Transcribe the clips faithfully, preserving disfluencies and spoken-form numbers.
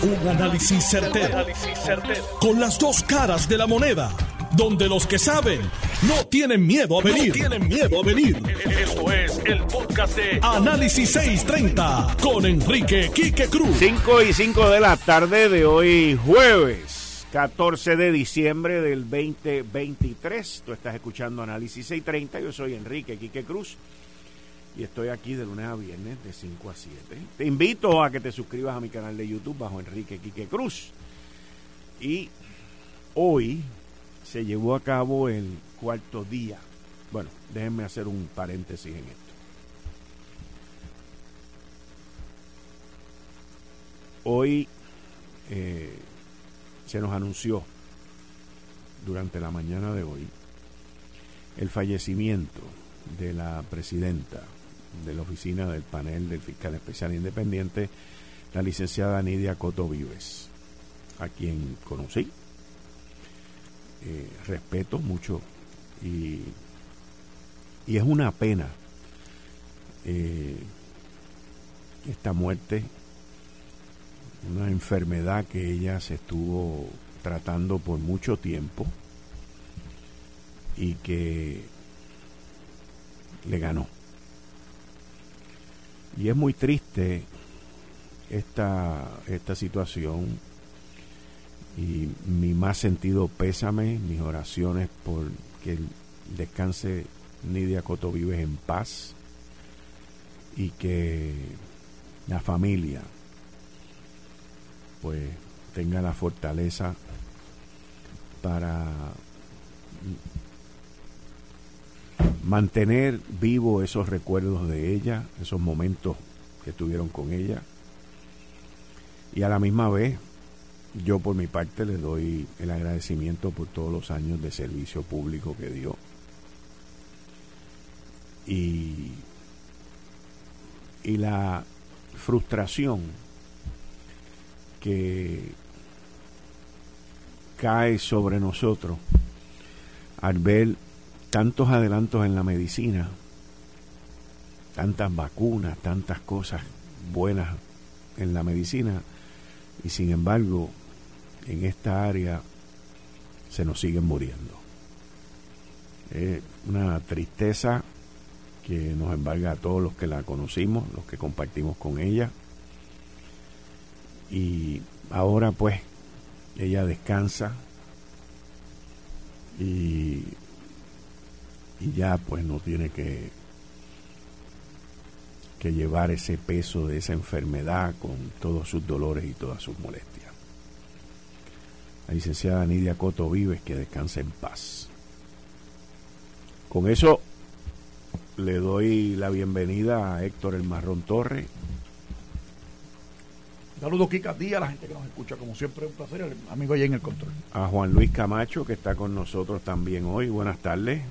Un análisis certero, con las dos caras de la moneda, donde los que saben no tienen miedo a venir. No tienen miedo a venir. Esto es el podcast de Análisis seiscientos treinta con Enrique Quique Cruz. cinco y cinco de la tarde de hoy, jueves catorce de diciembre del veinte veintitrés. Tú estás escuchando Análisis seiscientos treinta. Yo soy Enrique Quique Cruz y estoy aquí de lunes a viernes de cinco a siete. Te invito a que te suscribas a mi canal de YouTube bajo Enrique Quique Cruz. Y hoy se llevó a cabo el cuarto día. Bueno, déjenme hacer un paréntesis en esto. Hoy eh, se nos anunció durante la mañana de hoy el fallecimiento de la presidenta de la oficina del panel del fiscal especial independiente, la licenciada Nidia Coto Vives, a quien conocí, eh, respeto mucho y, y es una pena eh, esta muerte, una enfermedad que ella se estuvo tratando por mucho tiempo y que le ganó. Y es muy triste esta, esta situación y mi más sentido pésame, mis oraciones por que descanse Nidia Coto Vives en paz y que la familia pues tenga la fortaleza para mantener vivos esos recuerdos de ella, esos momentos que tuvieron con ella, y a la misma vez yo por mi parte le doy el agradecimiento por todos los años de servicio público que dio y, y la frustración que cae sobre nosotros al ver tantos adelantos en la medicina, tantas vacunas, tantas cosas buenas en la medicina, y sin embargo en esta área se nos siguen muriendo. Es una tristeza que nos embarga a todos los que la conocimos, los que compartimos con ella, y ahora pues ella descansa y y ya pues no tiene que que llevar ese peso de esa enfermedad con todos sus dolores y todas sus molestias. La licenciada Nidia Coto Vives, que descanse en paz. Con eso le doy la bienvenida a Héctor El Marrón Torres. Saludos, Kika, a ti, a la gente que nos escucha, como siempre, un placer, el amigo allá en el control. A Juan Luis Camacho, que está con nosotros también hoy. Buenas tardes.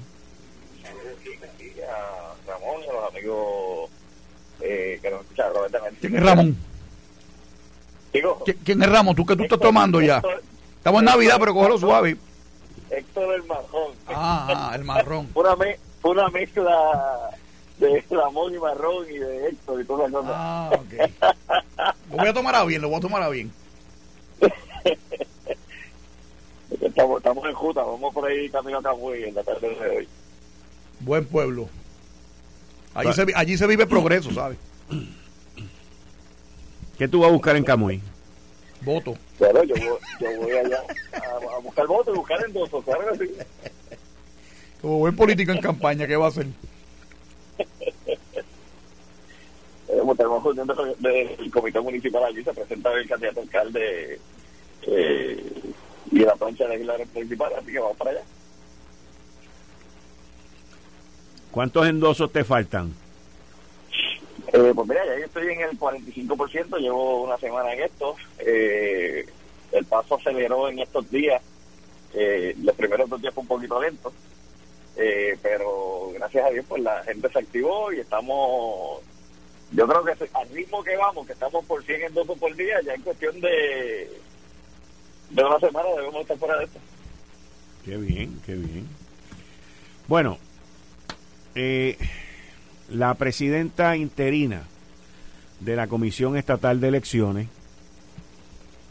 A Ramón y a los amigos eh, que nos escuchan. ¿Quién es Ramón? Digo, ¿Qui- ¿Quién es Ramón? ¿Tú que tú estás tomando ya? Héctor, Estamos en Navidad, pero cógelo suave. Héctor El Marrón. Ah, ah, el marrón. Una, me, una mezcla de Ramón y Marrón y de Héctor y todas las cosas. Ah, ok. Lo voy a tomar a bien, lo voy a tomar a bien. Estamos, estamos en Juta, vamos por ahí camino a Camuy en la tarde de hoy. Buen pueblo. Allí, se, allí se vive progreso, ¿sabes? ¿Qué tú vas a buscar en Camuy? Voto. Claro, yo, voy- yo voy allá a, a buscar votos y buscar endosos, claro que sí. Como buen político en campaña, ¿qué va a hacer? Estamos juntos del comité municipal allí, se presenta el candidato alcalde eh, y la plancha de legisladores municipales, así que vamos para allá. ¿Cuántos endosos te faltan? Eh, pues mira, ya yo estoy en el cuarenta y cinco por ciento, llevo una semana en esto. Eh, el paso aceleró en estos días. Eh, los primeros dos días fue un poquito lento, eh, pero gracias a Dios pues la gente se activó y estamos, yo creo que al ritmo que vamos, que estamos por cien endosos por día, ya en cuestión de de una semana debemos estar fuera de esto. Qué bien, qué bien. Bueno, eh, la presidenta interina de la Comisión Estatal de Elecciones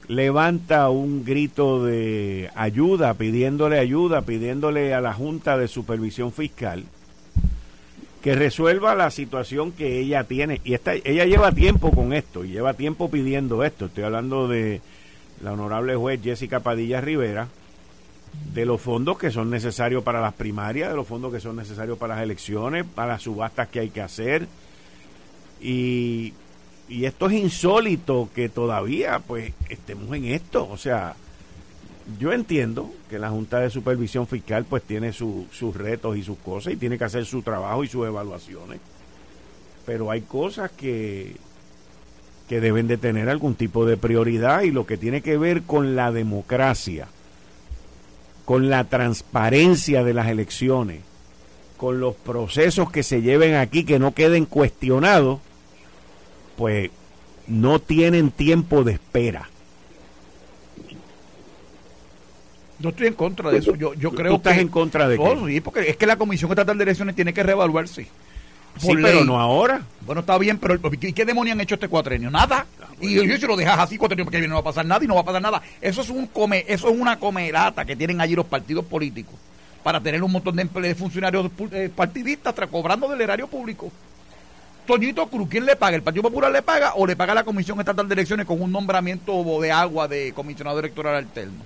levanta un grito de ayuda, pidiéndole ayuda, pidiéndole a la Junta de Supervisión Fiscal que resuelva la situación que ella tiene. Y esta, ella lleva tiempo con esto, y lleva tiempo pidiendo esto. Estoy hablando de la honorable juez Jessica Padilla Rivera, de los fondos que son necesarios para las primarias, de los fondos que son necesarios para las elecciones, para las subastas que hay que hacer. Y, y esto es insólito que todavía pues estemos en esto. O sea, yo entiendo que la Junta de Supervisión Fiscal pues tiene su, sus retos y sus cosas y tiene que hacer su trabajo y sus evaluaciones, pero hay cosas que que deben de tener algún tipo de prioridad, y lo que tiene que ver con la democracia, con la transparencia de las elecciones, con los procesos que se lleven aquí que no queden cuestionados, pues no tienen tiempo de espera. Yo estoy en contra de eso. Yo, yo creo ¿Tú estás que, en contra de no, qué? Sí, porque es que la Comisión Estatal de Elecciones tiene que reevaluarse. Sí, pero ley. No ahora. Bueno, está bien, pero ¿y qué demonios han hecho este cuatrenio? Nada. Ah, bueno. Y, y si lo dejas así cuatrenio, porque no va a pasar nada y no va a pasar nada. Eso es un come, eso es una comerata que tienen allí los partidos políticos para tener un montón de, de funcionarios eh, partidistas cobrando del erario público. Toñito Cruz, ¿quién le paga? ¿El Partido Popular le paga o le paga la Comisión Estatal de Elecciones con un nombramiento de agua de comisionado electoral alterno?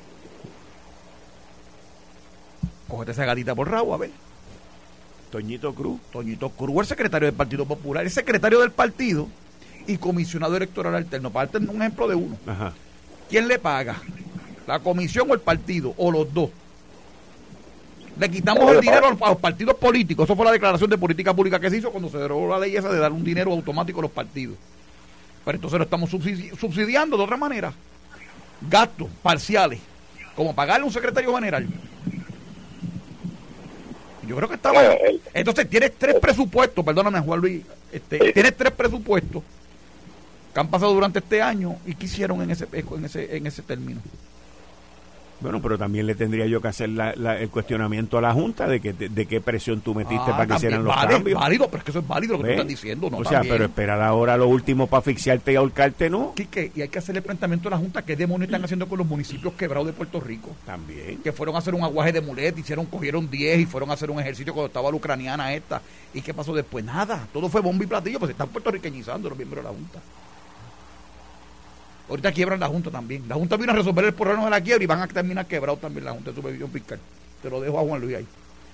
Cógete esa gatita por rabo, a ver. Toñito Cruz. Toñito Cruz, el secretario del Partido Popular, el secretario del partido y comisionado electoral alterno. Para darte un ejemplo de uno. Ajá. ¿Quién le paga? ¿La comisión o el partido? ¿O los dos? Le quitamos el dinero a los partidos políticos. Eso fue la declaración de política pública que se hizo cuando se derogó la ley esa de dar un dinero automático a los partidos. Pero entonces lo estamos subsidi- subsidiando de otra manera. Gastos parciales, como pagarle a un secretario general. Yo creo que está mal. Entonces tienes tres presupuestos, perdóname Juan Luis, este, tienes tres presupuestos que han pasado durante este año y qué hicieron en ese, en ese, en ese término. Bueno, pero también le tendría yo que hacer la, la, el cuestionamiento a la Junta de que de, de qué presión tú metiste ah, para que hicieran los vale, cambios. Válido, pero es que eso es válido lo que tú estás diciendo. No, o sea, también. Pero esperar ahora lo último para asfixiarte y ahorcarte, ¿no? Quique, y hay que hacerle planteamiento a la Junta qué demonios están haciendo con los municipios quebrados de Puerto Rico. También. Que fueron a hacer un aguaje de mulet, hicieron, cogieron diez y fueron a hacer un ejercicio cuando estaba la ucraniana esta. ¿Y qué pasó después? Nada, todo fue bomba y platillo, pues se están puertorriqueñizando los miembros de la Junta. Ahorita quiebran la Junta también. La Junta vino a resolver el problema de la quiebra y van a terminar quebrados también la Junta de Supervisión Fiscal. Te lo dejo a Juan Luis ahí.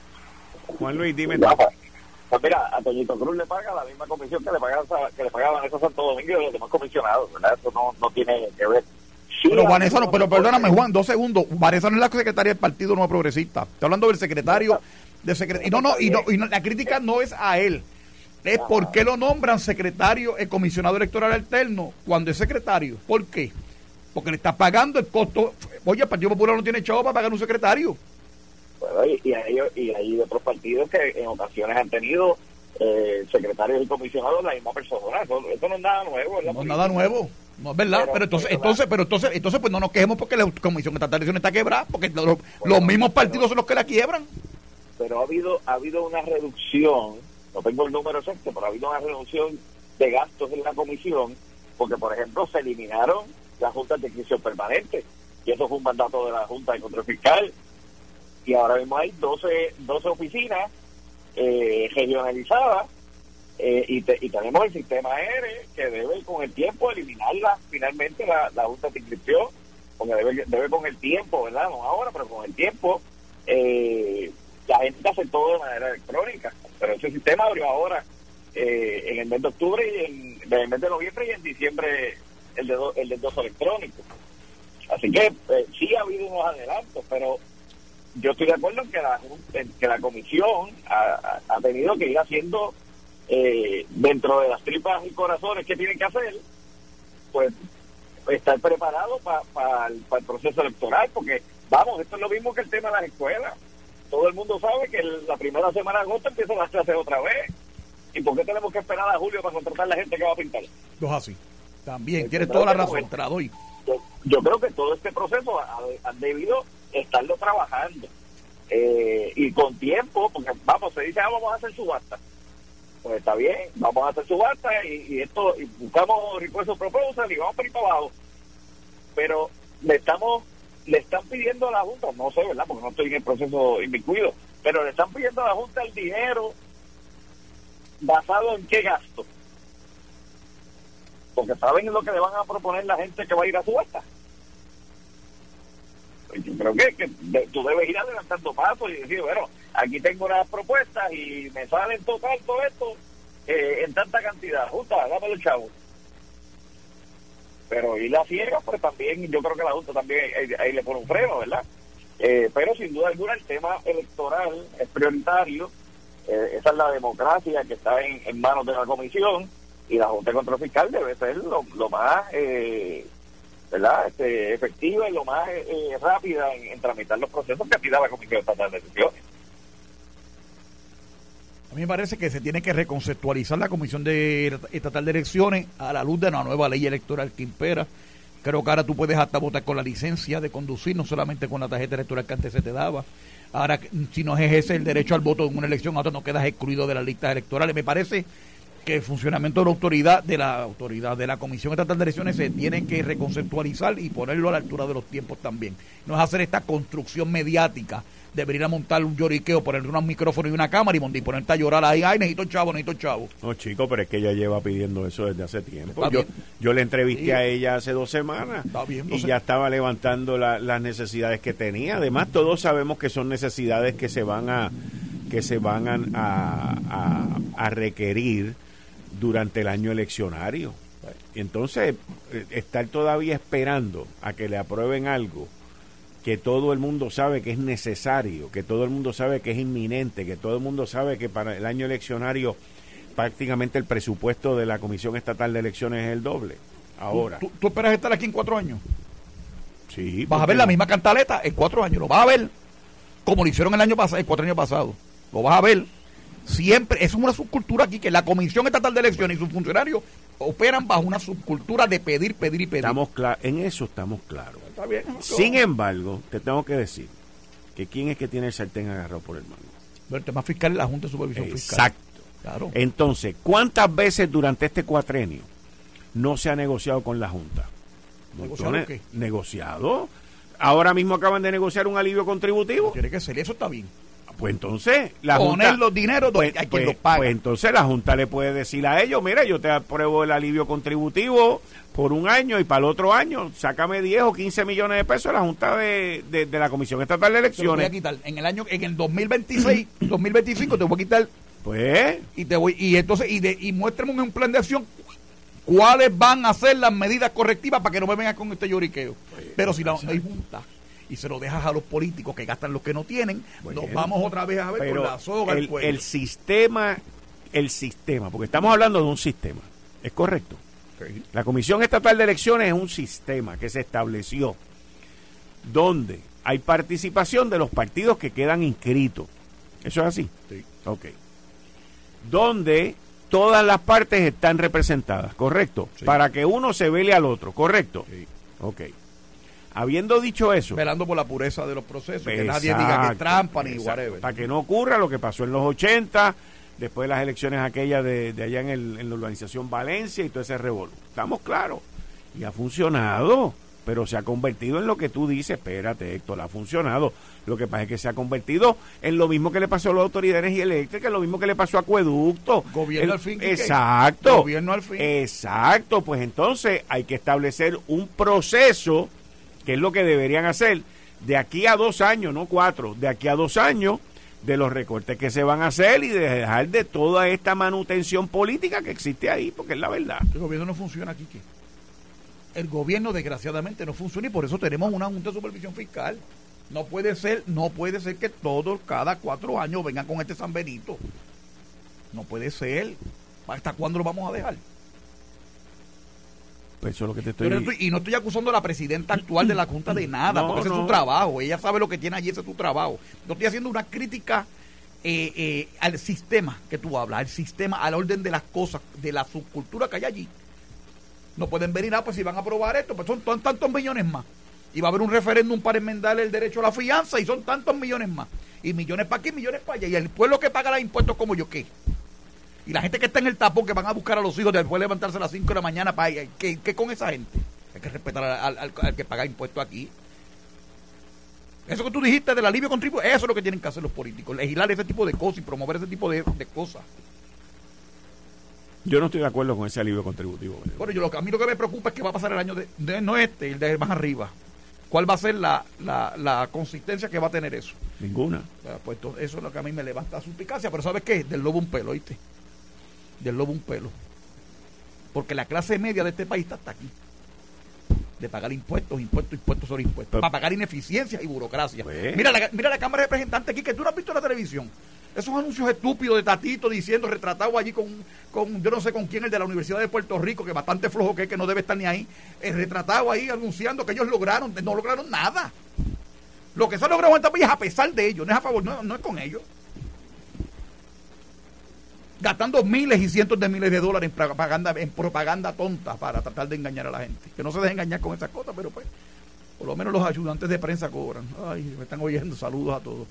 Juan Luis, dime. Pues mira, a Toñito Cruz le paga la misma comisión que le pagaban, que le pagaban a esos Santo Domingo y los demás comisionados, ¿verdad? Eso no, no tiene que ver. Sí, pero Vanessa no, pero perdóname Juan, dos segundos. Vanessa no es la secretaria del Partido Nuevo Progresista. Estoy hablando del secretario del secretario. Y no, no, y no, y no, la crítica no es a él. Es por qué lo nombran secretario, el comisionado electoral alterno, cuando es secretario. ¿Por qué? Porque le está pagando el costo. Oye, el Partido Popular no tiene chavo para pagar un secretario. Bueno, y, y, hay, y hay otros partidos que en ocasiones han tenido eh, secretarios y comisionados la misma persona. Eso, eso no es nada nuevo. ¿verdad? No es nada nuevo. No es verdad. Pero, pero entonces, entonces, pero entonces, entonces, pues no nos quejemos porque la Comisión Estatal de Elecciones está quebrada, porque los, bueno, los mismos partidos pero, son los que la quiebran. Pero ha habido, ha habido una reducción. No tengo el número exacto, pero ha habido una reducción de gastos en la comisión, porque, por ejemplo, se eliminaron las juntas de inscripción permanente, y eso fue un mandato de la Junta de Control Fiscal, y ahora mismo hay doce, doce oficinas eh, regionalizadas, eh, y, te, y tenemos el sistema R, que debe con el tiempo eliminarla finalmente la, la Junta de Inscripción, porque debe, debe con el tiempo, ¿verdad? No ahora, pero con el tiempo, eh, la gente hace todo de manera electrónica. Pero ese sistema abrió ahora eh, en el mes de octubre y en, en el mes de noviembre y en diciembre el de do, el del dos electrónico. Así que eh, sí ha habido unos adelantos, pero yo estoy de acuerdo en que la, en que la comisión ha, ha tenido que ir haciendo eh, dentro de las tripas y corazones que tienen que hacer, pues estar preparado para pa, pa el proceso electoral, porque vamos, esto es lo mismo que el tema de las escuelas. Todo el mundo sabe que el, la primera semana de agosto empiezan las clases otra vez. ¿Y por qué tenemos que esperar a julio para contratar a la gente que va a pintar? No es así. También, tienes toda la razón. Te la doy. Yo, yo creo que todo este proceso han debido estarlo trabajando. Eh, y con tiempo, porque vamos, se dice, ah, vamos a hacer subasta. Pues está bien, vamos a hacer subasta y, y esto, y buscamos request proposal y vamos para ir para abajo. pero le estamos le están pidiendo a la Junta, no sé, ¿verdad? Porque no estoy en el proceso inmiscuido, pero le están pidiendo a la Junta el dinero basado en qué gasto. Porque saben lo que le van a proponer la gente que va a ir a subasta. Yo creo que, que de, tú debes ir adelantando pasos y decir, bueno, aquí tengo unas propuestas y me salen total todo esto eh, en tanta cantidad. Junta, dámelo el chavo. Pero ir a ciega, pues también, yo creo que la Junta también ahí, ahí le pone un freno, ¿verdad? Eh, pero sin duda alguna el tema electoral es prioritario. Eh, esa es la democracia que está en, en manos de la comisión, y la Junta de Control Fiscal debe ser lo, lo más eh, ¿verdad? Este, efectiva y lo más eh, rápida en, en tramitar los procesos que pida la Comisión Estatal de Elecciones. A mí me parece que se tiene que reconceptualizar la Comisión de Estatal de Elecciones a la luz de una nueva ley electoral que impera. Creo que ahora tú puedes hasta votar con la licencia de conducir, no solamente con la tarjeta electoral que antes se te daba. Ahora, si no ejerces el derecho al voto en una elección, ahora no quedas excluido de las listas electorales. Me parece que el funcionamiento de la autoridad de la autoridad de la Comisión Estatal de Elecciones se tiene que reconceptualizar y ponerlo a la altura de los tiempos también. No es hacer esta construcción mediática de venir a montar un lloriqueo, ponerle unos micrófonos y una cámara y ponerte a llorar ahí, ay, necesito chavo, necesito chavo. No, chico, pero es que ella lleva pidiendo eso desde hace tiempo. Está Yo, bien. yo le entrevisté Sí. a ella hace dos semanas Está bien, y entonces- ya estaba levantando la- las necesidades que tenía. Además, todos sabemos que son necesidades que se van a que se van a, a, a- a requerir durante el año eleccionario. Entonces, eh, estar todavía esperando a que le aprueben algo que todo el mundo sabe que es necesario, que todo el mundo sabe que es inminente, que todo el mundo sabe que para el año eleccionario prácticamente el presupuesto de la Comisión Estatal de Elecciones es el doble. Ahora, ¿Tú, tú, tú esperas estar aquí en cuatro años? sí, Vas a porque- ver la misma cantaleta en cuatro años, lo vas a ver como lo hicieron el año pasado, el cuatro años pasado. Lo vas a ver siempre. Eso es una subcultura aquí, que la Comisión Estatal de Elecciones y sus funcionarios operan bajo una subcultura de pedir, pedir y pedir. Estamos cla- en eso estamos claros. Está bien. Sin embargo, te tengo que decir que quién es que tiene el sartén agarrado por el mango. El tema fiscal es la Junta de Supervisión Fiscal. Exacto. Claro. Entonces, ¿cuántas veces durante este cuatrenio no se ha negociado con la Junta? ¿Negociado Montones- qué? Negociado. Ahora mismo acaban de negociar un alivio contributivo. Tiene que ser, eso está bien. Pues entonces, la Poner Junta, los dineros donde pues, hay quien pues- los paga. pues entonces la Junta le puede decir a ellos, mira, yo te apruebo el alivio contributivo por un año y para el otro año, sácame diez o quince millones de pesos a la Junta de, de, de la Comisión Estatal de Te lo voy a Elecciones. quitar. En el año, en el dos mil veintiséis, dos mil veinticinco te voy a quitar Pues, y te voy y entonces y de y muéstrame un plan de acción cuáles van a ser las medidas correctivas para que no me vengan con este lloriqueo. Pero si la, no hay junta y se lo dejas a los políticos que gastan los que no tienen, Bueno, nos vamos otra vez a ver pero con la soga al el, cuello. el sistema, el sistema, porque estamos hablando de un sistema, ¿es correcto? Sí. La Comisión Estatal de Elecciones es un sistema que se estableció donde hay participación de los partidos que quedan inscritos. ¿Eso es así? Sí. Ok. Donde todas las partes están representadas, ¿correcto? Sí. Para que uno se vele al otro, ¿correcto? Sí. Ok. Habiendo dicho eso, Velando por la pureza de los procesos, que nadie Exacto, diga que es trampa ni exacto, whatever. para que no ocurra lo que pasó en los ochenta, después de las elecciones aquellas de, de allá en, el, en la urbanización Valencia y todo ese revolú. Estamos claros. Y ha funcionado, pero se ha convertido en lo que tú dices. Espérate, Héctor, ha funcionado. Lo que pasa es que se ha convertido en lo mismo que le pasó a la Autoridad de Energía Eléctrica, lo mismo que le pasó a Acueducto. Gobierno El- al fin, Quique. Exacto. Gobierno al fin. Exacto, pues entonces hay que establecer un proceso, que es lo que deberían hacer, de aquí a dos años, no cuatro, de aquí a dos años, de los recortes que se van a hacer y de dejar de toda esta manutención política que existe ahí, porque es la verdad. El gobierno no funciona aquí, ¿qué? El gobierno desgraciadamente no funciona y por eso tenemos una Junta de Supervisión Fiscal. No puede ser, no puede ser que todos cada cuatro años vengan con este San Benito. No puede ser. ¿Hasta cuándo lo vamos a dejar? Pues eso es lo que te Yo estoy no diciendo. estoy- y no estoy acusando a la presidenta actual de la Junta de nada, No, porque ese no. es su trabajo. Ella sabe lo que tiene allí, ese es su trabajo. Yo estoy haciendo una crítica eh, eh, al sistema que tú hablas, al sistema, al orden de las cosas, de la subcultura que hay allí. No pueden venir, ah, pues si van a aprobar esto, pues son, son tantos millones más. Y va a haber un referéndum para enmendar el derecho a la fianza y son tantos millones más. Y millones para aquí, millones para allá. Y el pueblo que paga los impuestos como yo, ¿qué? Y la gente que está en el tapón, que van a buscar a los hijos después de levantarse a las cinco de la mañana, para ¿qué, qué con esa gente? Hay que respetar al, al, al que paga impuestos aquí. Eso que tú dijiste del alivio contributivo, eso es lo que tienen que hacer los políticos, legislar ese tipo de cosas y promover ese tipo de, de cosas. Yo no estoy de acuerdo con ese alivio contributivo. Bueno, yo lo, a mí lo que me preocupa es que va a pasar el año de, de no este, el de más arriba. ¿Cuál va a ser la, la, la consistencia que va a tener eso? Ninguna. Pues eso es lo que a mí me levanta suspicacia, pero ¿sabes qué? Del lobo un pelo, ¿oíste? Del lobo un pelo. Porque la clase media de este país está hasta aquí. De pagar impuestos, impuestos, impuestos sobre impuestos. Pero, para pagar ineficiencia y burocracia. Pues, mira, la, mira la Cámara de Representantes aquí, que tú no has visto en la televisión. Esos anuncios estúpidos de Tatito diciendo, retratado allí con, con, yo no sé con quién, el de la Universidad de Puerto Rico, que bastante flojo que es, que no debe estar ni ahí, eh, retratado ahí anunciando que ellos lograron, no lograron nada. Lo que se ha logrado en este país es a pesar de ellos, no es a favor, no, no es con ellos. Gastando miles y cientos de miles de dólares en propaganda, en propaganda tonta para tratar de engañar a la gente. Que no se dejen engañar con esas cosas, pero pues, por lo menos los ayudantes de prensa cobran. Ay, me están oyendo, saludos a todos.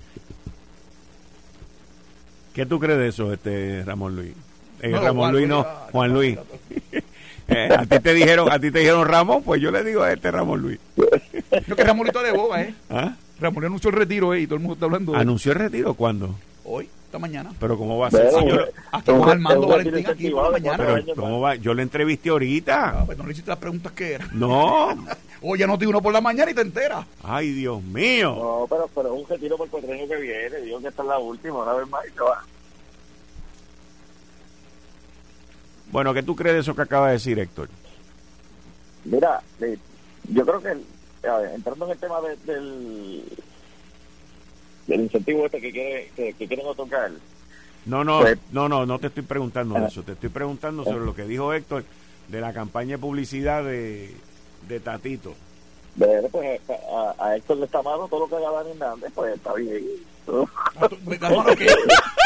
¿Qué tú crees de eso, este Ramón Luis? Eh, no, Ramón Juan Luis, no, Juan, Juan Luis. eh, a ti te dijeron, a ti te dijeron Ramón, pues yo le digo a este Ramón Luis. Yo que Ramolito de boba, ¿eh? ¿Ah? Ramón anunció el retiro, ¿eh? Y todo el mundo está hablando de ¿Anunció el retiro cuándo? Hoy, esta mañana. Pero ¿cómo va a ser? Bueno, Si yo, aquí con Armando Valentín aquí por la mañana. pero ¿cómo va? Yo le entrevisté ahorita. Ah, pues no le hiciste las preguntas que eran. No. Oye, no te uno por la mañana y te enteras. Ay, Dios mío. No, pero, pero es un retiro por el cuatrienio que viene. Digo que esta es la última, una vez más y se va. Bueno, ¿qué tú crees de eso que acaba de decir Héctor? Mira, eh, yo creo que, a ver, entrando en el tema de, del del incentivo este que quiere que, que quieren otorgar. No, no, pues, no, no, no te estoy preguntando de eh, eso. Te estoy preguntando eh, sobre lo que dijo Héctor de la campaña de publicidad de, de Tatito. De, pues, a, a Héctor le está malo todo lo que haga Dani Hernández, pues está bien. ¿Me está malo qué?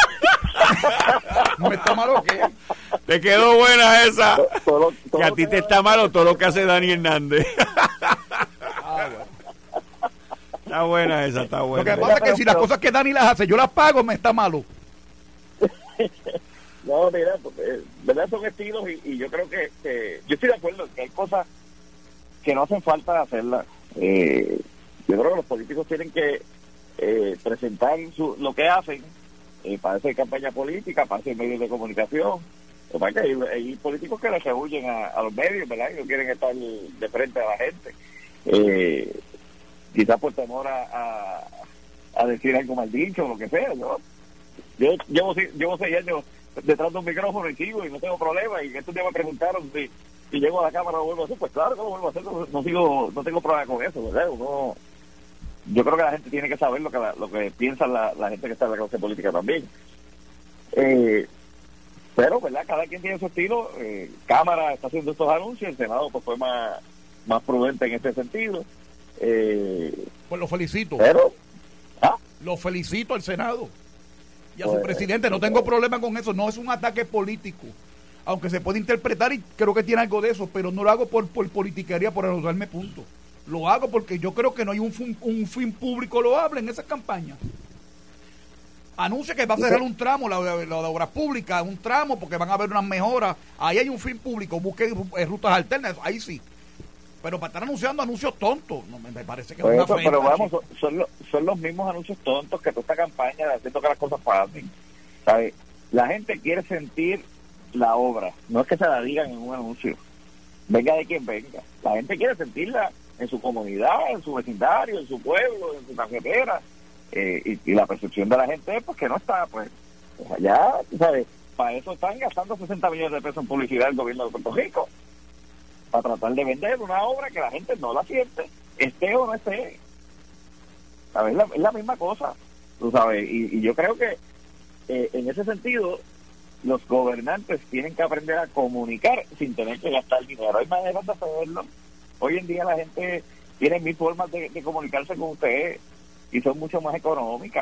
¿Me está malo qué? Te quedó buena esa. Todo, todo, todo que a ti te está malo todo lo que hace Dani Hernández. Ah, bueno. Está buena esa, está buena. Lo que pasa es que si las cosas que Dani las hace, yo las pago, me está malo. No, mira, porque, verdad son estilos y, y yo creo que, que yo estoy de acuerdo en que hay cosas que no hacen falta hacerlas. Eh, yo creo que los políticos tienen que eh, presentar su, lo que hacen eh, para hacer campaña política, para hacer medios de comunicación. Lo que pasa es que hay, hay políticos que les rehuyen a, a los medios, ¿verdad? Y no quieren estar de frente a la gente. Eh, quizás por temor a, a, a decir algo mal dicho o lo que sea, ¿no? Yo llevo, llevo seis años detrás de un micrófono y sigo y no tengo problema, y estos días me preguntaron si, si llego a la cámara lo vuelvo a hacer, pues claro que lo vuelvo a hacer, no, no, sigo, no tengo problema con eso, ¿verdad? Uno, yo creo que la gente tiene que saber lo que la, lo que piensa la, la gente que está en la clase política también. Eh, pero, ¿verdad? Cada quien tiene su estilo. Eh, Cámara está haciendo estos anuncios, el Senado pues fue más, más prudente en este sentido. Eh, Pues lo felicito. pero, ¿ah? Lo felicito al Senado y a su Pues, presidente. No tengo problema con eso. No es un ataque político. Aunque se puede interpretar y creo que tiene algo de eso, pero no lo hago por, por politiquería, por anotarme punto. Lo hago porque yo creo que no hay un fin, un fin público loable en esa campaña. Anuncia que va a cerrar un tramo, la, la, la de obras públicas, un tramo, porque van a haber unas mejoras. Ahí hay un fin público, busquen rutas alternas, ahí sí. Pero para estar anunciando anuncios tontos, no me, me parece que Pues es una eso, ofensa, pero vamos, chico. son, son, los, son los mismos anuncios tontos que toda esta campaña de haciendo que las cosas pasen. ¿Sabe? La gente quiere sentir la obra, no es que se la digan en un anuncio. Venga de quien venga. La gente quiere sentirla en su comunidad, en su vecindario, en su pueblo, en su carretera. Eh, y, y la percepción de la gente es pues que no está, pues, pues allá, ¿sabes? Para eso están gastando sesenta millones de pesos en publicidad el gobierno de Puerto Rico, para tratar de vender una obra que la gente no la siente, esté o no esté. ¿Sabes? Es la, es la misma cosa, tú sabes, y, y yo creo que eh, en ese sentido los gobernantes tienen que aprender a comunicar sin tener que gastar dinero. Hay maneras de hacerlo. Hoy en día la gente tiene mil formas de, de comunicarse con ustedes y son mucho más económicas.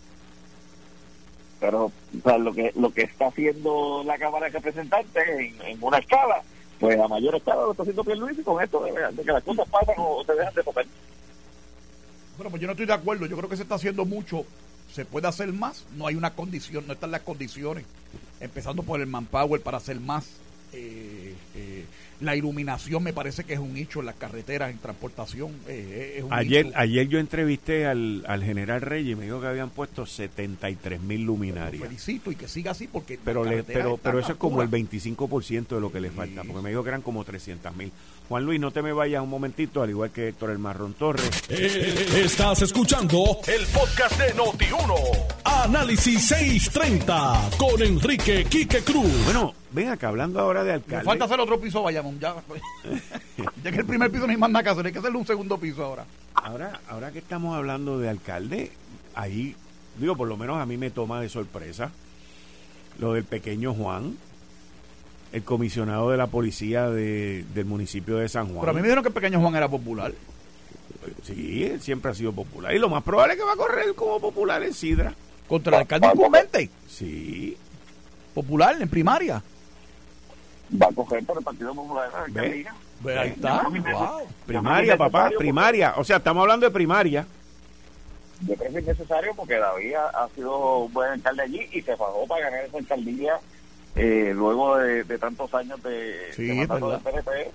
Pero o sea, lo que lo que está haciendo la Cámara de Representantes en, en una escala, pues a mayor escala lo está haciendo Pierluisi con esto de, de que las cosas pasan o se dejan de tocar. Bueno, pues yo no estoy de acuerdo. Yo creo que se está haciendo mucho. Se puede hacer más. No hay una condición, no están las condiciones. Empezando por el manpower para hacer más. Eh, eh, la iluminación me parece que es un hecho en las carreteras, en transportación. Eh, es un ayer hecho. ayer yo entrevisté al, al general Reyes y me dijo que habían puesto setenta y tres mil luminarias. Lo felicito y que siga así porque pero le, pero pero eso es como el veinte veinticinco por ciento de lo que le falta, porque me dijo que eran como trescientas mil. Juan Luis, no te me vayas un momentito, al igual que Héctor El Marrón Torres. Eh, estás escuchando el podcast de Noti uno. Análisis seiscientos treinta con Enrique Quique Cruz. Bueno, ven acá, hablando ahora de alcalde. Me falta hacer otro piso, Bayamón. Ya, ya que el primer piso no hay más nada que hacer, hay que hacerle un segundo piso ahora. Ahora, ahora que estamos hablando de alcalde, ahí, digo, por lo menos a mí me toma de sorpresa lo del pequeño Juan, el comisionado de la policía de, del municipio de San Juan. Pero a mí me dijeron que el pequeño Juan era popular. Sí, él siempre ha sido popular. Y lo más probable es que va a correr como popular en Sidra. Contra el alcalde incumbente. Sí. Popular en primaria. Va a coger por el Partido Popular en la alcaldía. Ve, ahí está. Wow. Primaria, papá, primaria. O sea, estamos hablando de primaria. Yo creo que es necesario porque David ha, ha sido un buen alcalde allí y se fajó para ganar esa alcaldía eh, luego de, de tantos años de, sí, de mandato del P N P.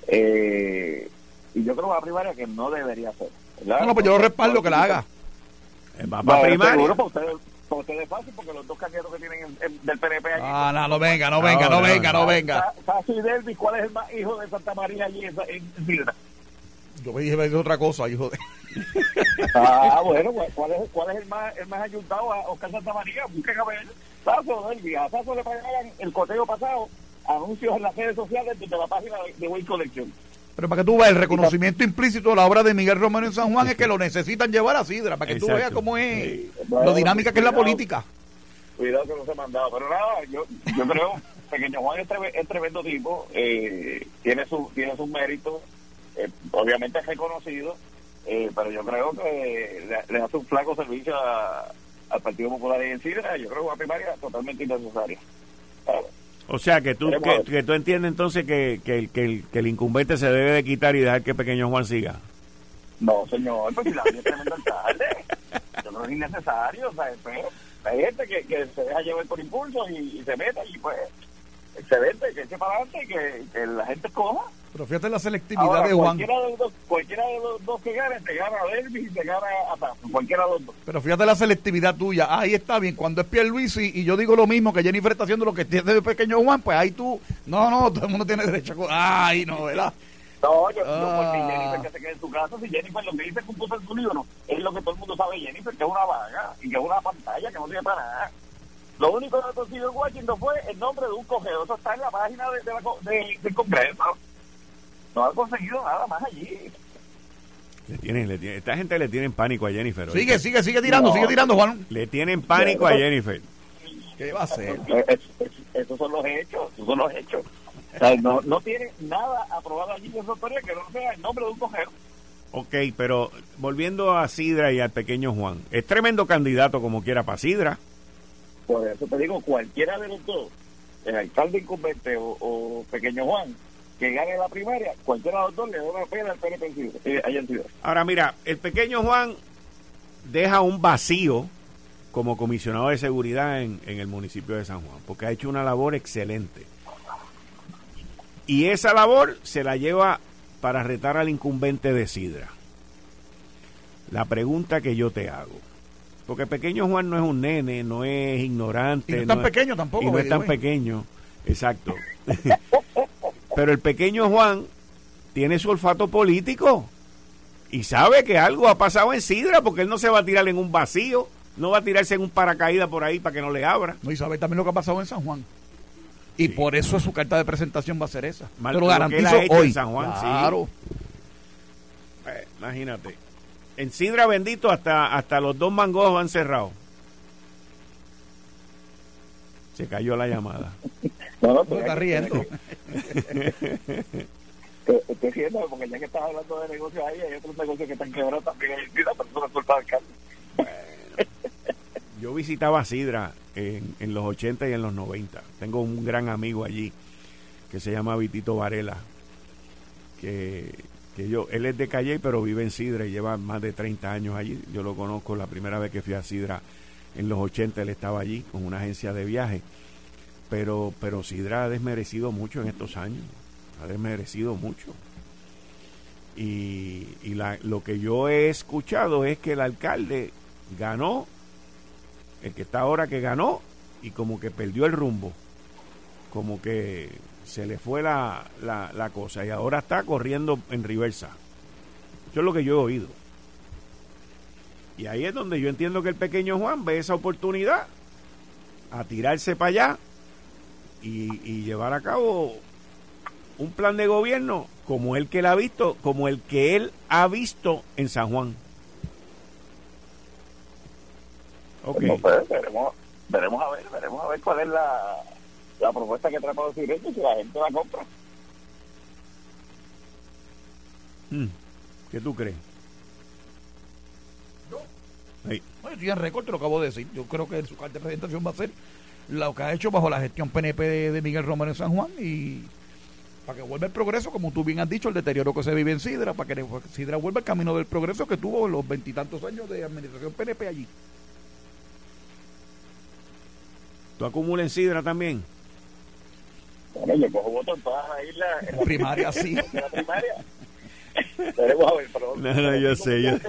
Eh, y yo creo que la primaria que no debería ser. ¿Verdad? No, no, pues yo lo respaldo que la haga. Va para primaria. Seguro para ustedes, para ustedes es fácil porque los dos candidatos que tienen el, el, del P N P allí. Ah, no, no venga, no venga, no, no venga, no, no venga. Sasu y Delvis, ¿cuál es el más hijo de Santa María allí en, en Sidra? Yo me dije me dije otra cosa, hijo de... Ah, bueno, ¿cuál es, cuál es el más el más ayuntado a Oscar Santa María? Busquen a ver. Sasu o Delvis. A Sasu le pagaban el coteo pasado anuncios en las redes sociales desde la página de, de Way Collection. Pero para que tú veas el reconocimiento implícito de la obra de Miguel Romero en San Juan es que lo necesitan llevar a Sidra, para que Exacto. tú veas cómo es Sí. lo dinámica que es la política. Cuidado que no se ha mandado, pero nada, yo yo creo pequeño Juan es, tre es tremendo tipo, eh, tiene su tiene sus méritos, eh, obviamente es reconocido, eh, pero yo creo que le, le hace un flaco servicio a, al Partido Popular y en Sidra. Yo creo que una primaria totalmente innecesaria. ¿Sabes? O sea, que tú que, que tú entiendes entonces que, que, el, que, el, que el incumbente se debe de quitar y dejar que pequeño Juan siga. No, señor, pues si la es tremendo alcalde, yo creo que es innecesario, ¿sabes? Pero hay gente que, que se deja llevar por impulso y, y se mete y pues excelente, que eche para adelante y que, que la gente coja. Pero fíjate la selectividad Ahora, de Juan. Cualquiera de, los dos, cualquiera de los dos que gane, te gana a Delvis y te gana a Sasu, cualquiera de los dos. Pero fíjate la selectividad tuya. Ahí está bien. Cuando es Pierluisi y yo digo lo mismo que Jennifer está haciendo lo que tiene el pequeño Juan, pues ahí tú... No, no, todo el mundo tiene derecho a... Ay, no, ¿verdad? No, yo, yo Ah. porque Jennifer que se quede en su casa, si Jennifer lo que dice que puso en su libro, es lo que todo el mundo sabe de Jennifer, que es una vaga y que es una pantalla que no sirve para nada. Lo único que consiguió en Washington fue el nombre de un cogeo, eso está en la página de, de la, de, del Congreso. No ha conseguido nada más allí. Le tienen, le tienen, esta gente le tienen pánico a Jennifer. Sigue, ¿oíste? sigue, sigue tirando, No. sigue tirando, Juan. Le tienen pánico a Jennifer. ¿Qué va a hacer? Es- es- es- esos son los hechos, esos son los hechos. O sea, no, no tiene nada aprobado allí en su autoría que no sea el nombre de un cogeo. Ok, pero volviendo a Sidra y al pequeño Juan, es tremendo candidato como quiera para Sidra. Por eso te digo, cualquiera de los dos, el alcalde incumbente o, o pequeño Juan, que gane la primaria, cualquiera de los dos le da una pena al P N P en Sidra, eh, allá en Sidra. Ahora mira, el pequeño Juan deja un vacío como comisionado de seguridad en, en el municipio de San Juan, porque ha hecho una labor excelente. Y esa labor se la lleva para retar al incumbente de Sidra. La pregunta que yo te hago, porque pequeño Juan no es un nene, no es ignorante. Y no es tan no pequeño tampoco, Y no by es the tan way. pequeño, exacto. Pero el pequeño Juan tiene su olfato político y sabe que algo ha pasado en Sidra, porque él no se va a tirar en un vacío, no va a tirarse en un paracaídas por ahí para que no le abra. No, y sabe también lo que ha pasado en San Juan. Y Sí. por eso su carta de presentación va a ser esa. Mal- Te lo lo que garantizo él ha hecho hoy. en San Juan, sí. Claro. Eh, imagínate. En Sidra bendito hasta, hasta los dos mangos han cerrado. Se cayó la llamada. No, no, No, está riendo. Te- Estoy riendo porque ya que estás hablando de negocios ahí, hay otros negocios que están quebrados también ahí en Sidra, pero eso no es culpa del alcalde. Yo visitaba Sidra en, en los ochenta y en los noventa. Tengo un gran amigo allí que se llama Vitito Varela, que, que yo, él es de Calle pero vive en Sidra y lleva más de treinta años allí. Yo lo conozco, la primera vez que fui a Sidra en los ochenta él estaba allí con una agencia de viaje. pero pero Sidra ha desmerecido mucho en estos años, ha desmerecido mucho. Y, y la, lo que yo he escuchado es que el alcalde ganó, el que está ahora que ganó, y como que perdió el rumbo, como que se le fue la, la, la cosa, y ahora está corriendo en reversa. Eso es lo que yo he oído. Y ahí es donde yo entiendo que el pequeño Juan ve esa oportunidad a tirarse para allá y, y llevar a cabo un plan de gobierno como el que él ha visto, como el que él ha visto en San Juan. Okay. No, pues, veremos, veremos a ver, veremos a ver cuál es la, la propuesta que trata de decir esto, si la gente la compra. Hmm. ¿Qué tú crees? Yo, hey. Bueno, estoy en récord, te lo acabo de decir. Yo creo que su carta de presentación va a ser lo que ha hecho bajo la gestión P N P de, de Miguel Romero en San Juan, y para que vuelva el progreso, como tú bien has dicho, el deterioro que se vive en Sidra, para que Sidra vuelva el camino del progreso que tuvo en los veintitantos años de administración P N P allí. ¿Tú acumulas en Sidra también? Bueno, yo cojo votos en todas las islas. En la primaria, sí. En la primaria. Veremos a ver, pero... No, no, yo sé, yo...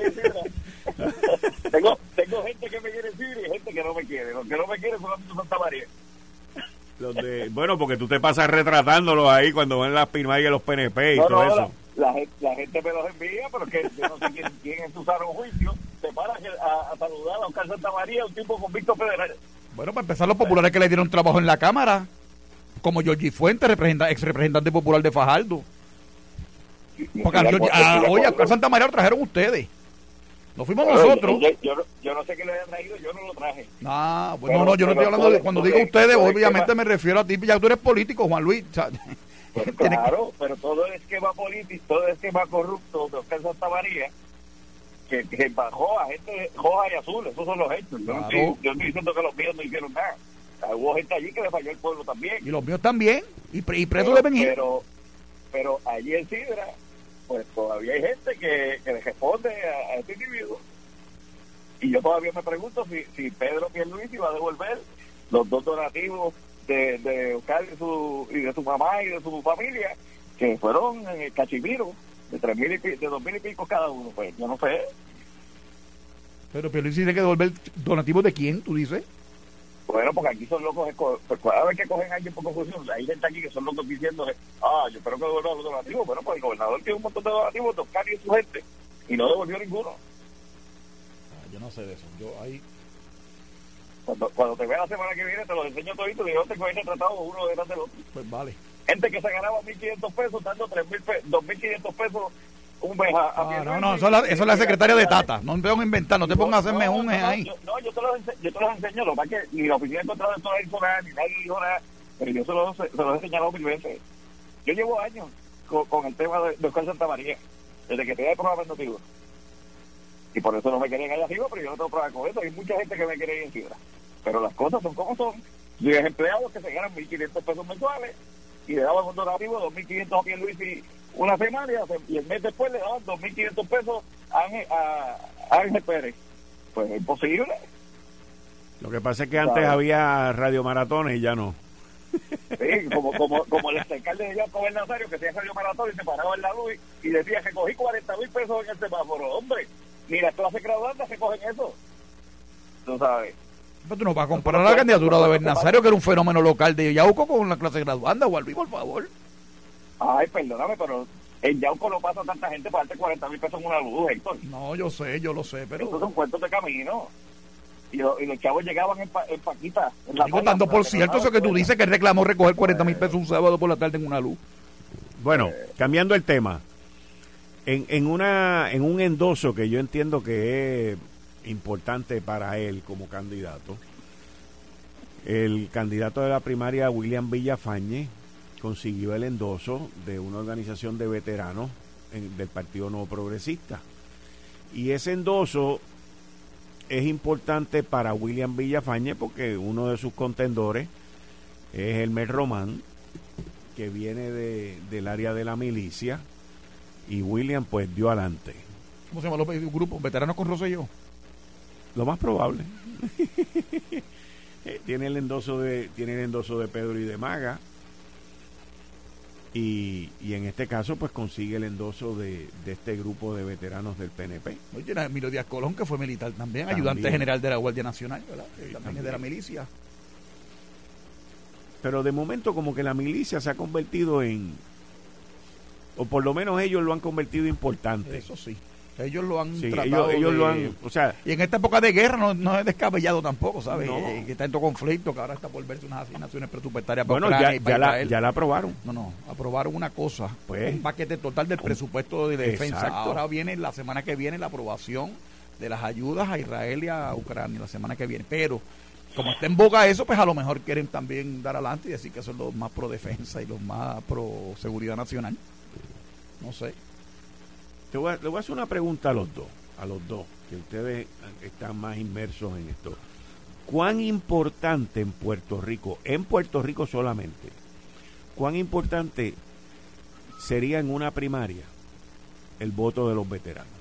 tengo, tengo gente que me quiere Sidra y gente que no me quiere. Los que no me quieren son los de Santa María. Los de, bueno, porque tú te pasas retratándolos ahí cuando van las primarias de los P N P y no, todo no, eso. La, la, la gente me los envía, pero que yo no sé quién, quién en su sano juicio se para a, a saludar a Oscar Santa María, un tipo convicto federal. Bueno, para empezar, los populares que le dieron trabajo en la Cámara, como Georgie Fuentes, representa, ex representante popular de Fajardo. Porque a, Georgie, a, oye, a Oscar Santa María lo trajeron ustedes. No fuimos bueno, nosotros. Yo, yo, yo, yo no sé qué le hayan traído, yo no lo traje. Ah, bueno, pero, no, yo no estoy hablando de... Cuando digo ustedes, obviamente me refiero a ti, ya tú eres político, Juan Luis. O sea, pues claro, pero todo el esquema político, todo el esquema corrupto de Oscar Santa María, que, que bajó a gente roja y azul, esos son los hechos. Yo, claro. no estoy, yo no estoy diciendo que los míos no hicieron nada. Hubo gente allí que le falló el pueblo también. Y los míos también, y, pre, y presos pero, deben ir. Pero, pero allí en Sidra, pues todavía hay gente que, que le responde a, a este individuo. Y yo todavía me pregunto si, si Pedro Pierluisi va a devolver los dos donativos de, de Oscar y, su, y de su mamá y de su familia, que fueron en el Cachimiro, de tres mil y pico, de dos mil y pico cada uno. Pues yo no sé. Pero Pierluisi tiene que devolver donativos de quién, tú dices. Bueno, porque aquí son locos, pues cada vez que cogen a alguien por confusión, hay gente aquí que son locos diciéndole, ah, yo espero que devuelva los donativos. Bueno, pues el gobernador tiene un montón de donativos de Oscar y su gente, y no devolvió ninguno. Ah, yo no sé de eso. Yo ahí... Cuando, cuando te vea la semana que viene, te los enseño todito y yo tengo ahí retratado uno detrás del otro. Pues vale. Gente que se ganaba mil quinientos pesos, dando tres mil pesos, dos mil quinientos pesos un mes a, a ah, No, no, eso es, la, eso es la secretaria de Tata. No te pongas a inventar, no te pongas a hacerme un mes ahí. Yo, no, yo te los enseño, yo te los enseño, lo que pasa es que ni la oficina de control de todo hizo nada, ni nadie dijo nada, pero yo se los, se los he señalado mil veces. Yo llevo años con, con el tema de, de Oscar Santa María, desde que tenía el programa noticiero. Y por eso no me querían allá arriba, pero yo no tengo problema con eso. Hay mucha gente que me quiere ir en fibra. Pero las cosas son como son. Y hay empleados que se ganan mil quinientos pesos mensuales y le daban un donativo de dos mil quinientos a Pierluisi una semana y el mes después le daban dos mil quinientos pesos a Ángel, a, a Ángel Pérez. Pues es imposible. Lo que pasa es que antes ¿sabes? Había radiomaratones y ya no. Sí, como, como, como el alcalde de Yauco, el Nazario, que hacía radiomaratón y se paraba en la luz y decía que cogí cuarenta mil pesos en el semáforo. Hombre, ni las clases graduandas se cogen eso. Tú sabes. Pero tú no vas a comparar la candidatura de Bernasario, que era un fenómeno local de Yauco, con la clase graduanda, Walby, por favor. Ay, perdóname, pero en Yauco no pasa tanta gente para darte cuarenta mil pesos en una luz, Héctor. No, yo sé, yo lo sé, pero... Estos son cuentos de camino. Y, lo, y los chavos llegaban en, pa, en paquita. En la Digo, tanto por cierto, eso que tú dices, que reclamó recoger cuarenta mil pesos un sábado por la tarde en una luz. Bueno, eh, cambiando el tema, en, en, una, en un endoso que yo entiendo que es importante para él como candidato, el candidato de la primaria, William Villafañe, consiguió el endoso de una organización de veteranos en, del Partido Nuevo Progresista. Y ese endoso es importante para William Villafañe porque uno de sus contendores es Elmer Román, que viene de, del área de la milicia, y William pues dio adelante. ¿Cómo se llama los grupos? ¿Veteranos con Rosselló? Lo más probable. Eh, tiene el endoso de tiene el endoso de Pedro y de Maga. Y, y en este caso pues consigue el endoso de, de este grupo de veteranos del P N P. Oye, era Emilio Díaz Colón, que fue militar también, también. ayudante general de la Guardia Nacional, ¿verdad? Sí, también, también es de la milicia. Pero de momento como que la milicia se ha convertido en, o por lo menos ellos lo han convertido importante. Eso sí. Ellos lo han sí, tratado ellos, ellos de, lo han, o sea, y en esta época de guerra no, no es descabellado tampoco, ¿sabes? No. Eh, que está en todo conflicto, que ahora está por verse unas asignaciones presupuestarias para bueno, Ucrania ya, y para ya, la, Israel. ya la aprobaron. No, no, aprobaron una cosa, Pues, un paquete total del presupuesto de defensa. Exacto. Ahora viene, la semana que viene, la aprobación de las ayudas a Israel y a Ucrania, la semana que viene. Pero, como está en boga eso, pues a lo mejor quieren también dar adelante y decir que son los más pro defensa y los más pro seguridad nacional. No sé. Te voy a, le voy a hacer una pregunta a los dos, a los dos, que ustedes están más inmersos en esto. ¿Cuán importante en Puerto Rico, en Puerto Rico solamente, cuán importante sería en una primaria el voto de los veteranos?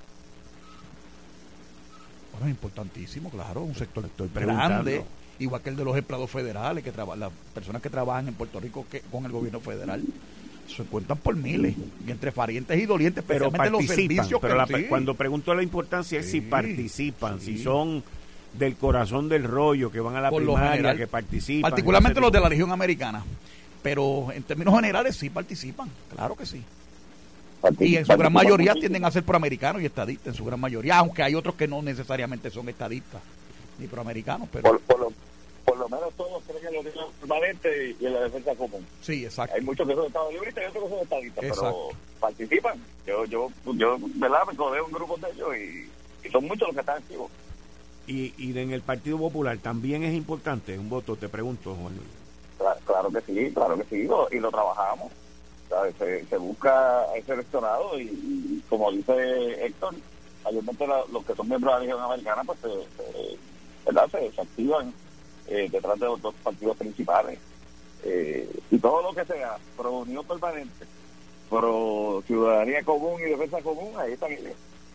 Bueno, es importantísimo, claro, un sector Estoy grande, igual que el de los empleados federales, que traba, las personas que trabajan en Puerto Rico que, con el gobierno federal. Se cuentan por miles, y entre parientes y dolientes, pero especialmente los participan, servicios pero que la, sí. cuando pregunto la importancia es Sí, si participan, sí. si son del corazón del rollo, que van a la Por lo primaria, general, que participan. particularmente los de la Legión Americana, pero en términos generales sí participan, claro que sí. Y en su gran mayoría tienden a ser proamericanos y estadistas, en su gran mayoría, aunque hay otros que no necesariamente son estadistas ni proamericanos, pero Por, por, lo, por lo menos todos creen en lo que es permanente y en la defensa común. sí, exacto. Hay muchos que son estados libristas y otros que son estadistas, Exacto. pero participan. Yo, yo, yo, ¿verdad? Me codeo un grupo de ellos y, y son muchos los que están activos. Y, y en el Partido Popular también es importante un voto, te pregunto, Juan Luis. Claro, claro que sí, claro que sí, lo, y lo trabajamos. ¿Sabes? Se, se busca ese electorado y, y como dice Héctor, mayormente la, los que son miembros de la Legión Americana pues se, se, ¿verdad? se, se activan eh, detrás de los dos partidos principales. Eh, y todo lo que sea pro unión permanente, pro ciudadanía común y defensa común, ahí están ellos.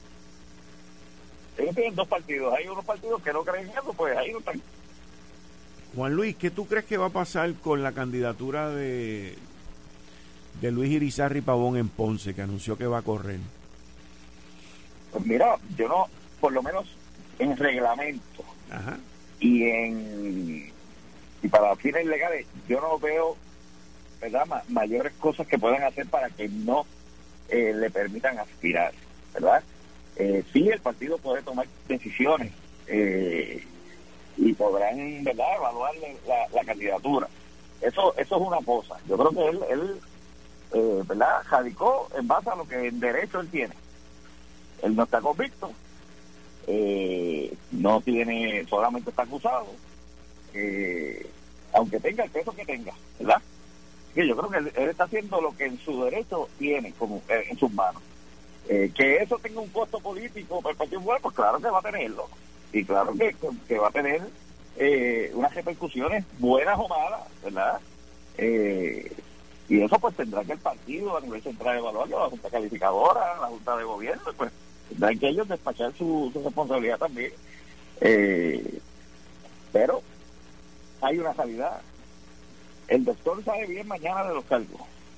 Ellos tienen dos partidos, hay unos partidos que no creen en eso, pues ahí no están. Juan Luis, ¿qué tú crees que va a pasar con la candidatura de de Luis Irizarry Pavón en Ponce, que anunció que va a correr? Pues mira, yo no, por lo menos en reglamento Ajá. y en y para fines legales, yo no veo, ¿verdad?, Ma- mayores cosas que puedan hacer para que no eh, le permitan aspirar, ¿verdad? Eh, sí, el partido puede tomar decisiones eh, y podrán, ¿verdad?, evaluar la, la candidatura. Eso eso es una cosa. Yo creo que él, él eh, ¿verdad?, radicó en base a lo que en derecho él tiene. Él no está convicto, eh, no tiene, solamente está acusado, eh, aunque tenga el peso que tenga, ¿verdad? Que yo creo que él, él está haciendo lo que en su derecho tiene como eh, en sus manos. Eh, que eso tenga un costo político para el Partido Popular, pues claro que va a tenerlo, y claro que, que, que va a tener eh, unas repercusiones buenas o malas, ¿verdad? Eh, y eso pues tendrá que el partido a nivel central evaluarlo, la Junta Calificadora, la Junta de Gobierno, pues tendrán que ellos despachar su, su responsabilidad también. Eh, pero hay una realidad. El doctor sabe bien mañana de los cargos.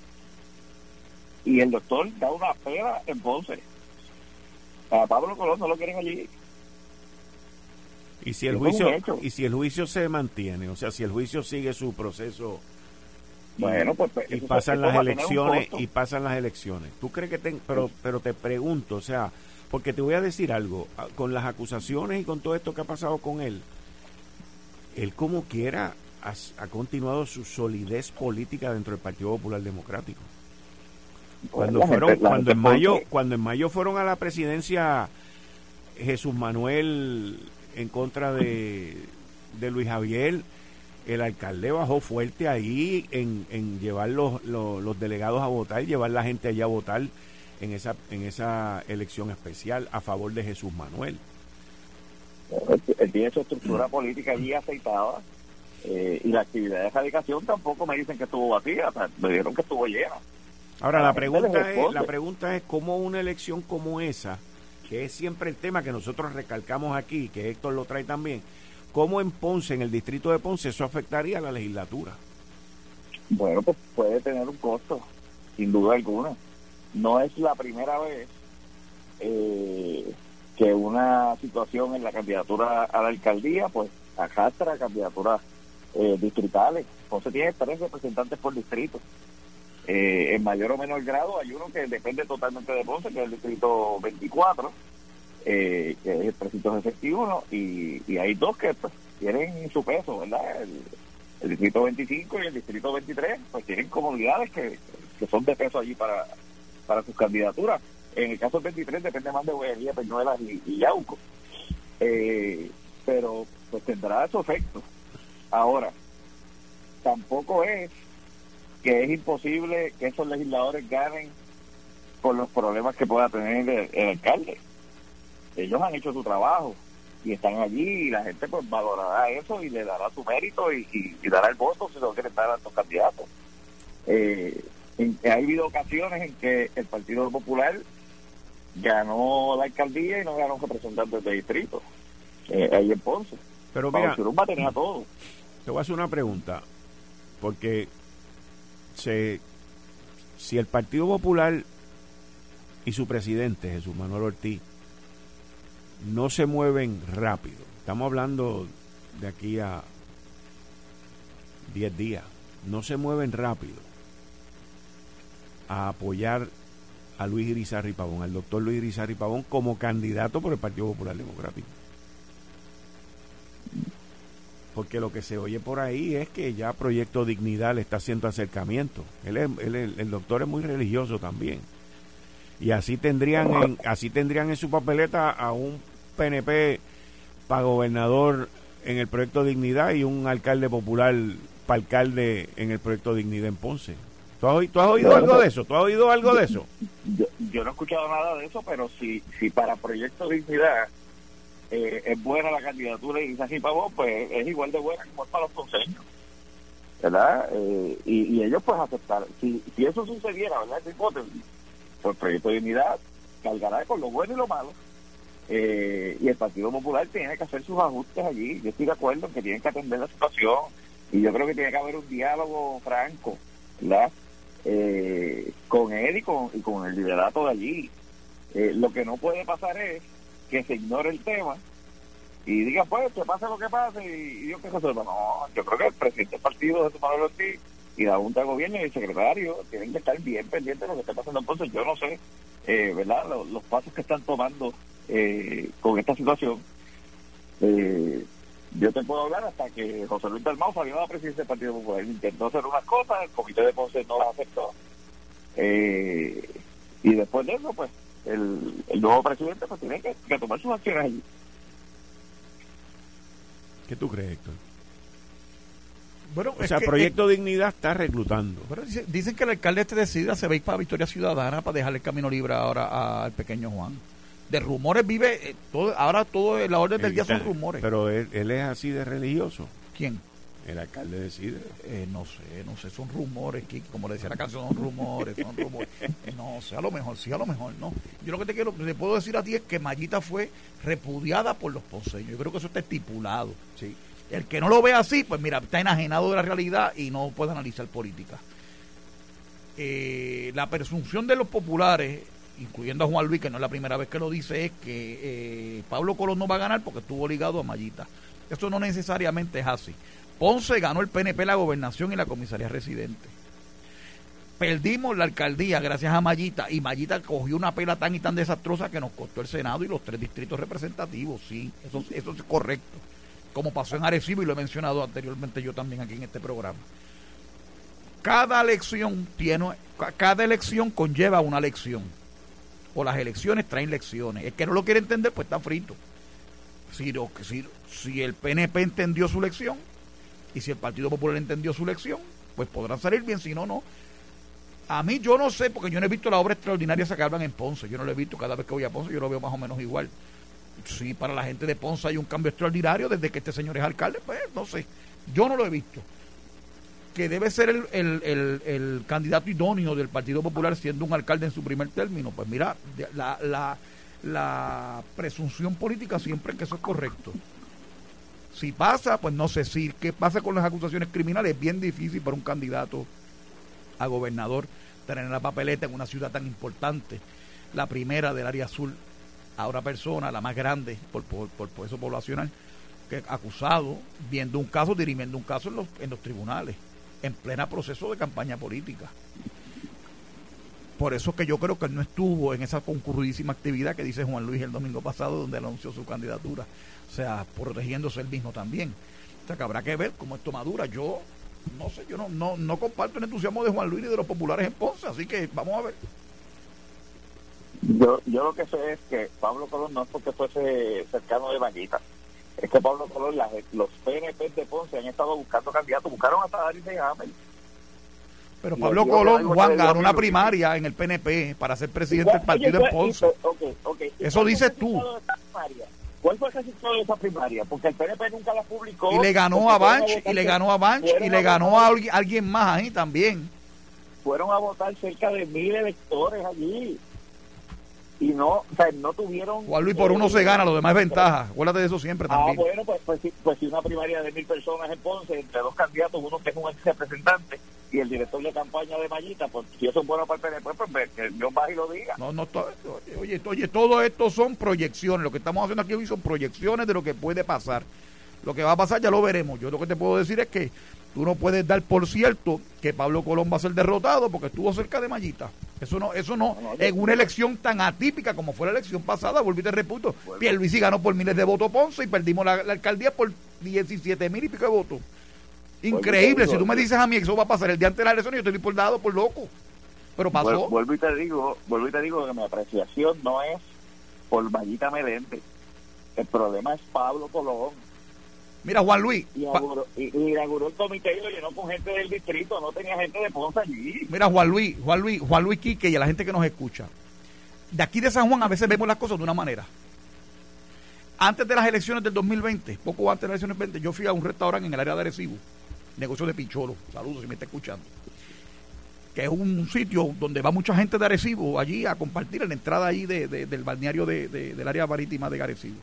Y el doctor da una pera en Ponce. A Pablo Colón no lo quieren allí. Y si el Eso es un juicio hecho. y si el juicio se mantiene, o sea, si el juicio sigue su proceso y, Bueno, pues, pues, y eso- pasan eso las va a tener un elecciones costo. y pasan las elecciones. ¿Tú crees que te, pero pero te pregunto, o sea, porque te voy a decir algo, a- con las acusaciones y con todo esto que ha pasado con él, él como quiera ha, ha continuado su solidez política dentro del Partido Popular Democrático. Cuando La fueron gente- la cuando gente en mayo Ponce- cuando en mayo fueron a la presidencia Jesús Manuel en contra de, de Luis Javier, el alcalde bajó fuerte ahí en, en llevar los, los, los delegados a votar, llevar la gente allá a votar en esa en esa elección especial a favor de Jesús Manuel. Él, él tiene su estructura política allí aceitada, eh, y la actividad de erradicación tampoco me dicen que estuvo vacía, o sea, me dijeron que estuvo llena. Ahora Ah, la él pregunta les es responde. la pregunta es cómo una elección como esa, que es siempre el tema que nosotros recalcamos aquí, que Héctor lo trae también, ¿cómo en Ponce, en el distrito de Ponce, eso afectaría a la legislatura? Bueno, pues puede tener un costo, sin duda alguna. No es la primera vez eh, que una situación en la candidatura a la alcaldía, pues arrastra candidaturas eh, distritales. Ponce tiene tres representantes por distrito. Eh, en mayor o menor grado hay uno que depende totalmente de Ponce, que es el distrito veinticuatro, eh, que es el precinto efectivo, ¿no? y, y hay dos que pues, tienen su peso, ¿verdad? El, el distrito veinticinco y el distrito veintitrés, pues tienen comunidades que, que son de peso allí para, para sus candidaturas. En el caso del veintitrés depende más de Guayanilla, Peñuelas y, y Yauco. Eh, pero pues tendrá su efecto. Ahora, tampoco es que es imposible que esos legisladores ganen por los problemas que pueda tener el, el alcalde. Ellos han hecho su trabajo y están allí y la gente pues valorará eso y le dará su mérito y, y, y dará el voto si lo quieren dar a estos candidatos. Eh, en, ha habido ocasiones en que el Partido Popular ganó la alcaldía y no ganó representantes de distrito, eh, ahí en Ponce. Pero mira, Churumba tenía todo. Te voy a hacer una pregunta, porque se, si el Partido Popular y su presidente, Jesús Manuel Ortiz, no se mueven rápido, estamos hablando de aquí a diez días, no se mueven rápido a apoyar a Luis Irizarry Pavón, al doctor Luis Irizarry Pavón como candidato por el Partido Popular Democrático. Porque lo que se oye por ahí es que ya Proyecto Dignidad le está haciendo acercamiento. Él es, él, el, el doctor es muy religioso también. Y así tendrían en, así tendrían en su papeleta a un P N P para gobernador en el Proyecto Dignidad y un alcalde popular para alcalde en el Proyecto Dignidad en Ponce. ¿Tú has, ¿tú has oído no, algo no, de eso? ¿Tú has oído algo yo, de eso? Yo, yo no he escuchado nada de eso, pero si, si para Proyecto Dignidad eh, es buena la candidatura de Irizarry Pavón, pues es igual de buena como es para los ponceños, ¿verdad? Eh, y, y ellos pues aceptar. Si, si eso sucediera, ¿verdad? Esa hipótesis, pues Proyecto Dignidad cargará con lo bueno y lo malo. Eh, y el Partido Popular tiene que hacer sus ajustes allí. Yo estoy de acuerdo en que tienen que atender la situación y yo creo que tiene que haber un diálogo franco, ¿verdad? Eh, con él y con, y con el liderato de allí. Eh, lo que no puede pasar es que se ignore el tema y diga, pues, que pase lo que pase y, y yo qué resuelva. No, yo creo que el presidente del partido, Jesús Manuel Ortiz, y la Junta de Gobierno y el secretario tienen que estar bien pendientes de lo que está pasando. Entonces, yo no sé, eh, ¿verdad?, los, los pasos que están tomando eh, con esta situación. Eh, yo te puedo hablar hasta que José Luis Dalmau salió a la presidencia del Partido Popular. Intentó hacer unas cosas, el comité de Ponce no las aceptó. Eh, y después de eso, pues, el, el nuevo presidente pues tiene que, que tomar sus acciones allí. ¿Qué tú crees, Héctor? Bueno, o sea, que, Proyecto eh, Dignidad está reclutando. Bueno, dicen, dicen que el alcalde este decida se va a ir para Victoria Ciudadana para dejarle el camino libre ahora al pequeño Juan. De rumores vive, eh, todo, ahora todo, la orden del día son rumores. Pero él, él es así de religioso. ¿Quién? El alcalde decide. Eh, no sé, no sé, son rumores, Kiki, como le decía la canción, son rumores, son rumores. No sé, a lo mejor, sí, a lo mejor no. Yo lo que te quiero, te puedo decir a ti es que Mayita fue repudiada por los ponceños. Yo creo que eso está estipulado. Sí. El que no lo ve así, pues mira, está enajenado de la realidad y no puede analizar política. Eh, la presunción de los populares, incluyendo a Juan Luis, que no es la primera vez que lo dice, es que eh, Pablo Colón no va a ganar porque estuvo ligado a Mayita. Eso no necesariamente es así. Ponce ganó el P N P la gobernación y la comisaría residente. Perdimos la alcaldía gracias a Mayita y Mayita cogió una pela tan y tan desastrosa que nos costó el Senado y los tres distritos representativos. Sí, eso, eso es correcto. Como pasó en Arecibo y lo he mencionado anteriormente yo también aquí en este programa. Cada elección tiene, cada elección conlleva una lección. O las elecciones traen lecciones. El que no lo quiere entender, pues está frito. Si, lo, si, si el P N P entendió su lección y si el Partido Popular entendió su lección, pues podrán salir bien, si no, no. A mí yo no sé, porque yo no he visto la obra extraordinaria esa que hablan en Ponce. Yo no lo he visto, cada vez que voy a Ponce yo lo veo más o menos igual. Si para la gente de Ponce hay un cambio extraordinario desde que este señor es alcalde, pues no sé. Yo no lo he visto. Que debe ser el, el, el, el candidato idóneo del Partido Popular siendo un alcalde en su primer término. Pues mira, la, la, la presunción política siempre es que eso es correcto. Si pasa, pues no sé. Si qué pasa con las acusaciones criminales, es bien difícil para un candidato a gobernador tener la papeleta en una ciudad tan importante, la primera del área azul, a una persona, la más grande por, por, por peso poblacional, que acusado, viendo un caso, dirimiendo un caso en los, en los tribunales, en plena proceso de campaña política. Por eso es que yo creo que él no estuvo en esa concurridísima actividad que dice Juan Luis el domingo pasado, donde anunció su candidatura, o sea, protegiéndose él mismo también. O sea, que habrá que ver cómo esto madura. Yo no sé, yo no, no, no comparto el entusiasmo de Juan Luis ni de los populares en Ponce, así que vamos a ver. Yo, yo lo que sé es que Pablo Colón no es porque fuese cercano de Mayita, es que Pablo Colón, las, los P N P de Ponce han estado buscando candidatos, buscaron hasta Darío Hamel. Pero Pablo Colón, Juan, ganó una primaria en el P N P para ser presidente del partido en Ponce. Okay, okay. Eso dices tú. ¿Cuál fue el resultado de esa primaria? Porque el P N P nunca la publicó. Y le ganó a Banch, y le ganó a Banch, y le ganó a alguien más ahí también. Fueron a votar cerca de mil electores allí. Y no, o sea, no tuvieron... Juan Luis, por uno se gana, lo demás es ventaja. Acuérdate de eso siempre también. Ah, bueno, pues, pues, pues si una primaria de mil personas en Ponce, entre dos candidatos, uno que es un ex representante y el director de campaña de Mayita, pues si eso es bueno para el P N P, pues que Dios baje y lo diga. No, no, to, oye, oye, todo esto son proyecciones. Lo que estamos haciendo aquí hoy son proyecciones de lo que puede pasar. Lo que va a pasar ya lo veremos. Yo lo que te puedo decir es que tú no puedes dar por cierto que Pablo Colón va a ser derrotado porque estuvo cerca de Mayita. Eso no, eso no, no, no en una elección tan atípica como fue la elección pasada, volví te reputo, bueno. Pierluisi ganó por miles de votos Ponce y perdimos la, la alcaldía por diecisiete mil y pico de votos. Increíble, bueno, si tú me dices a mí que eso va a pasar el día antes de la elección, yo estoy por dado por loco. Pero pasó. Vuelvo, vuelvo y te digo, vuelvo y te digo que mi apreciación no es por Mayita Meléndez. El problema es Pablo Colón. Mira, Juan Luis. Y inauguró, y, y inauguró el comité y lo llenó con gente del distrito, no tenía gente de Ponce allí. Mira, Juan Luis, Juan Luis, Juan Luis Quique y a la gente que nos escucha. De aquí de San Juan a veces vemos las cosas de una manera. Antes de las elecciones del dos mil veinte, poco antes de las elecciones veinte, yo fui a un restaurante en el área de Arecibo, negocio de Picholo, saludos si me está escuchando, que es un sitio donde va mucha gente de Arecibo allí a compartir en la entrada ahí de, de, del balneario de, de, del área marítima de Arecibo.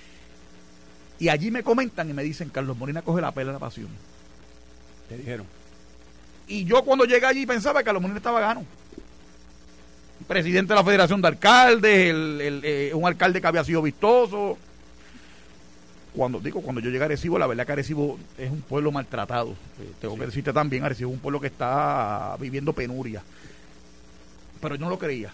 Y allí me comentan y me dicen, Carlos Molina coge la pela de la pasión. Te dijeron. Y yo cuando llegué allí pensaba que Carlos Molina estaba gano. Presidente de la Federación de Alcaldes, el, el, eh, un alcalde que había sido vistoso. Cuando digo, cuando yo llegué a Arecibo, la verdad que Arecibo es un pueblo maltratado. Eh, tengo sí. que decirte también, Arecibo es un pueblo que está viviendo penuria. Pero yo no lo creía.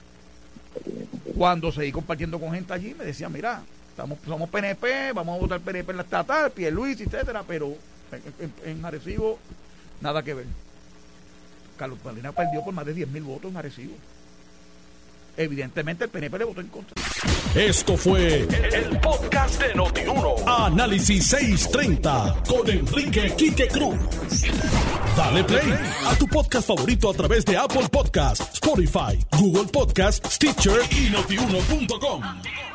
Cuando seguí compartiendo con gente allí, me decían, mira, Estamos, somos P N P, vamos a votar P N P en la estatal, Pierluisi, etcétera, pero en, en, en Arecibo nada que ver. Carlos Molina perdió por más de diez mil votos en Arecibo. Evidentemente el P N P le votó en contra. Esto fue el, el podcast de Noti uno. Análisis seiscientos treinta con Enrique Quique Cruz. Dale play a tu podcast favorito a través de Apple Podcasts, Spotify, Google Podcasts, Stitcher y notiuno punto com.